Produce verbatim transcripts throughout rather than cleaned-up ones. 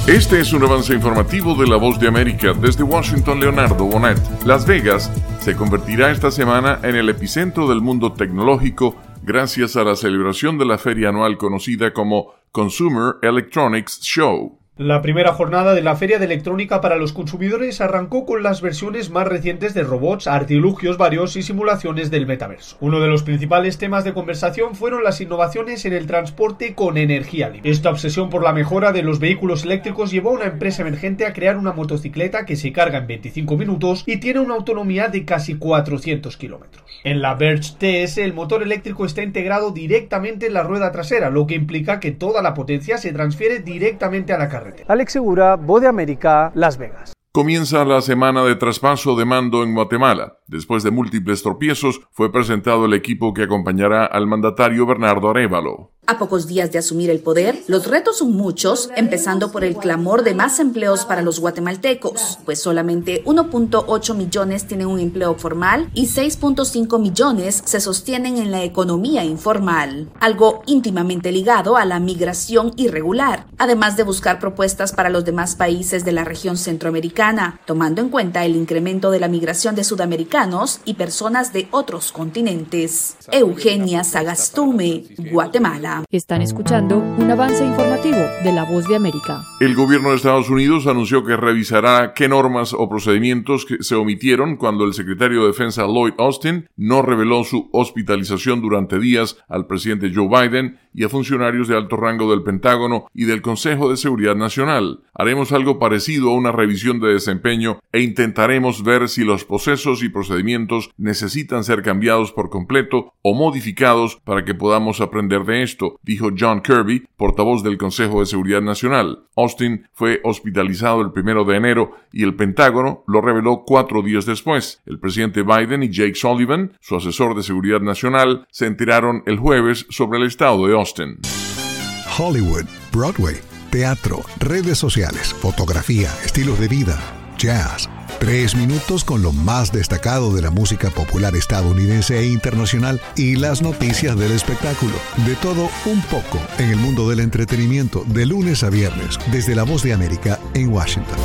Este es un avance informativo de La Voz de América. Desde Washington, Leonardo Bonet. Las Vegas se convertirá esta semana en el epicentro del mundo tecnológico gracias a la celebración de la feria anual conocida como Consumer Electronics Show. La primera jornada de la Feria de Electrónica para los Consumidores arrancó con las versiones más recientes de robots, artilugios varios y simulaciones del metaverso. Uno de los principales temas de conversación fueron las innovaciones en el transporte con energía libre. Esta obsesión por la mejora de los vehículos eléctricos llevó a una empresa emergente a crear una motocicleta que se carga en veinticinco minutos y tiene una autonomía de casi cuatrocientos kilómetros. En la Verge T S el motor eléctrico está integrado directamente en la rueda trasera, lo que implica que toda la potencia se transfiere directamente a la carretera. Alex Segura, Voz de América, Las Vegas. Comienza la semana de traspaso de mando en Guatemala. Después de múltiples tropiezos, fue presentado el equipo que acompañará al mandatario Bernardo Arévalo. A pocos días de asumir el poder, los retos son muchos, empezando por el clamor de más empleos para los guatemaltecos, pues solamente uno punto ocho millones tienen un empleo formal y seis punto cinco millones se sostienen en la economía informal, algo íntimamente ligado a la migración irregular, además de buscar propuestas para los demás países de la región centroamericana, tomando en cuenta el incremento de la migración de sudamericanos y personas de otros continentes. Eugenia Sagastume, Guatemala. Están escuchando un avance informativo de La Voz de América. El gobierno de Estados Unidos anunció que revisará qué normas o procedimientos que se omitieron cuando el secretario de Defensa Lloyd Austin no reveló su hospitalización durante días al presidente Joe Biden y a funcionarios de alto rango del Pentágono y del Consejo de Seguridad Nacional. Haremos algo parecido a una revisión de desempeño e intentaremos ver si los procesos y procedimientos necesitan ser cambiados por completo o modificados para que podamos aprender de esto, dijo John Kirby, portavoz del Consejo de Seguridad Nacional. Austin fue hospitalizado el primero de enero y el Pentágono lo reveló cuatro días después. El presidente Biden y Jake Sullivan, su asesor de Seguridad Nacional, se enteraron el jueves sobre el estado de Austin. Hollywood, Broadway, teatro, redes sociales, fotografía, estilos de vida, jazz. Tres minutos con lo más destacado de la música popular estadounidense e internacional y las noticias del espectáculo. De todo un poco en el mundo del entretenimiento de lunes a viernes desde La Voz de América en Washington.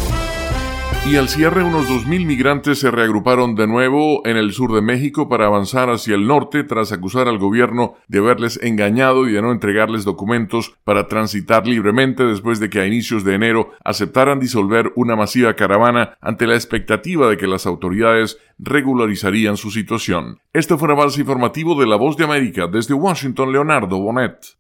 Y al cierre, unos dos mil migrantes se reagruparon de nuevo en el sur de México para avanzar hacia el norte tras acusar al gobierno de haberles engañado y de no entregarles documentos para transitar libremente después de que a inicios de enero aceptaran disolver una masiva caravana ante la expectativa de que las autoridades regularizarían su situación. Este fue un avance informativo de La Voz de América. Desde Washington, Leonardo Bonet.